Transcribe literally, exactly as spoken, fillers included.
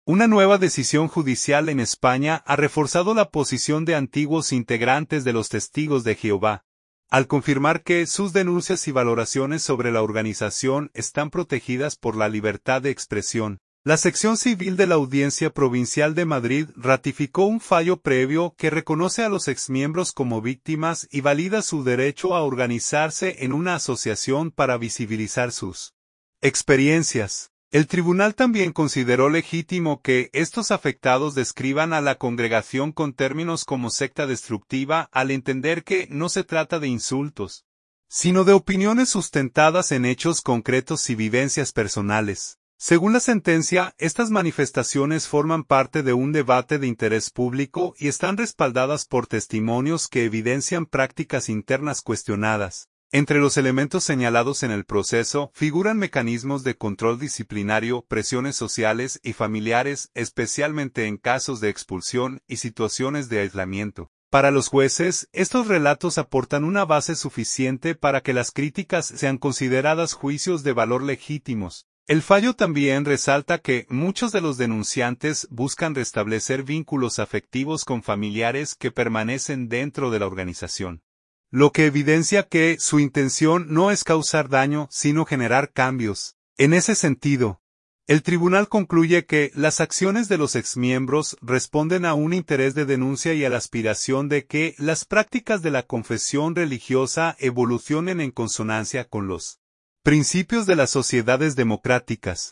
Una nueva decisión judicial en España ha reforzado la posición de antiguos integrantes de los Testigos de Jehová, al confirmar que sus denuncias y valoraciones sobre la organización están protegidas por la libertad de expresión. La sección civil de la Audiencia Provincial de Madrid ratificó un fallo previo que reconoce a los exmiembros como víctimas y valida su derecho a organizarse en una asociación para visibilizar sus experiencias. El tribunal también consideró legítimo que estos afectados describan a la congregación con términos como secta destructiva al entender que no se trata de insultos, sino de opiniones sustentadas en hechos concretos y vivencias personales. Según la sentencia, estas manifestaciones forman parte de un debate de interés público y están respaldadas por testimonios que evidencian prácticas internas cuestionadas. Entre los elementos señalados en el proceso figuran mecanismos de control disciplinario, presiones sociales y familiares, especialmente en casos de expulsión y situaciones de aislamiento. Para los jueces, estos relatos aportan una base suficiente para que las críticas sean consideradas juicios de valor legítimos. El fallo también resalta que muchos de los denunciantes buscan restablecer vínculos afectivos con familiares que permanecen dentro de la organización, lo que evidencia que su intención no es causar daño, sino generar cambios. En ese sentido, el tribunal concluye que las acciones de los exmiembros responden a un interés de denuncia y a la aspiración de que las prácticas de la confesión religiosa evolucionen en consonancia con los principios de las sociedades democráticas.